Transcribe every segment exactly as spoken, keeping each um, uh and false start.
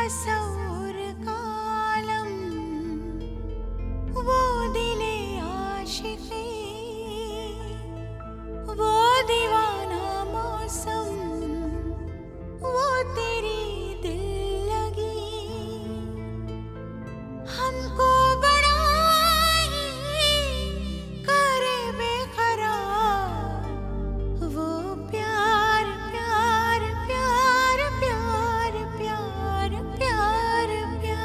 तसव्वुर का आलम, वो दिले आशिकी, वो दीवाना मौसम, वो तेरी दिल लगी, हमको बड़ा ही करे बेकरार, वो प्यार प्यार प्यार प्यार प्यार प्यार प्यार।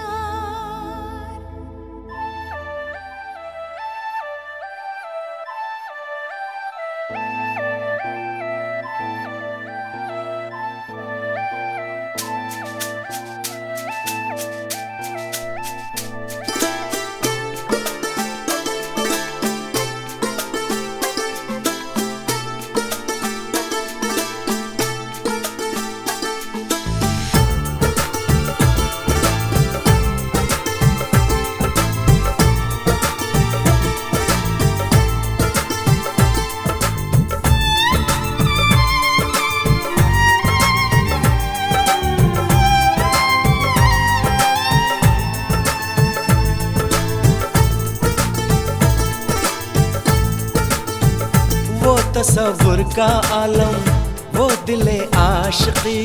वो तसव्वुर का आलम, वो दिले आशिकी,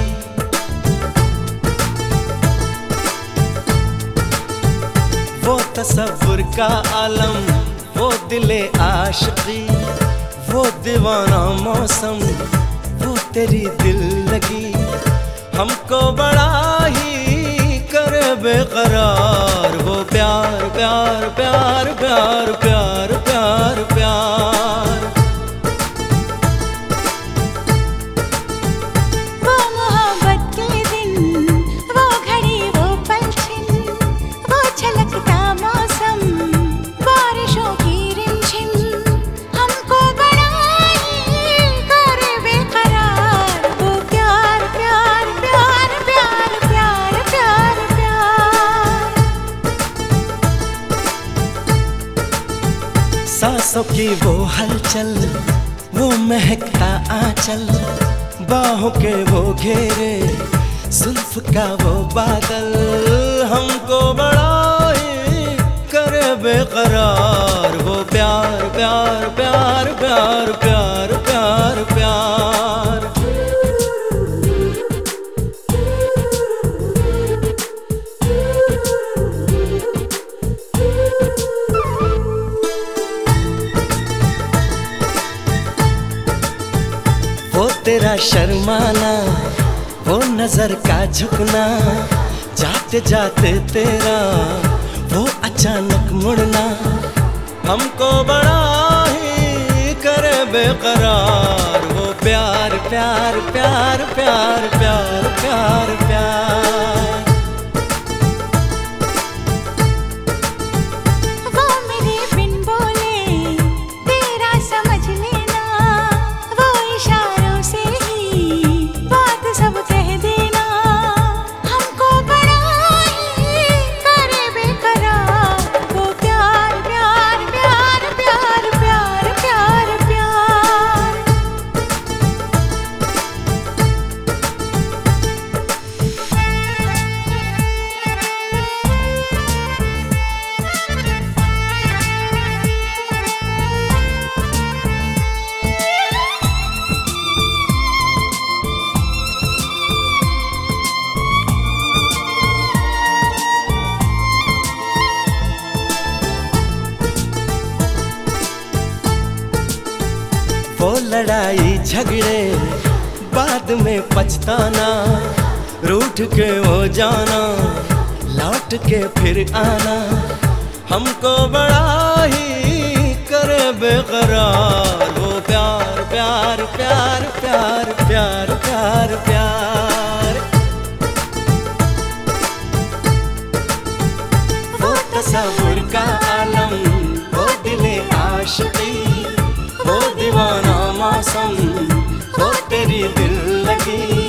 वो तसव्वुर का आलम, वो दिले आशिकी, वो दीवाना मौसम, वो तेरी दिल लगी, हमको बड़ा ही करे बेकरार, वो प्यार प्यार प्यार प्यार प्यार प्यार प्यार। वो मोहब्बत के दिन, वो घड़ी, वो पलछिन, वो छलकता मौसम, बारिशों की रिमझिम, हमको बड़ा ही करे बेकरार, वो प्यार प्यार प्यार प्यार प्यार प्यार प्यार। सांसों की वो हलचल, वो महकता आंचल, बाहों के वो घेरे, जुल्फ का वो बादल, हमको बड़ा ही करे बेकरार, वो प्यार प्यार प्यार प्यार प्यार प्यार प्यार। वो तेरा शर्माना, वो नजर का झुकना, जाते जाते तेरा वो अचानक मुड़ना, हमको बड़ा ही करे बेकरार, वो प्यार प्यार प्यार प्यार प्यार प्यार प्यार। वो मेरे बिन बोले तेरा समझ लेना, वो इशारों से ही बात सब कह देना, हमको बड़ा ही करे बेकरार, वो प्यार प्यार प्यार प्यार प्यार प्यार प्यार। वो लड़ाई झगड़े बाद में पछताना, रूठ के वो जाना, लौट के फिर आना, हमको बड़ा ही करे बेकरार, वो प्यार प्यार प्यार प्यार प्यार प्यार प्यार। वो तसव्वुर का आलम, वो दिले आशिकी, वो दीवाना मौसम, वो तेरी दिल लगी,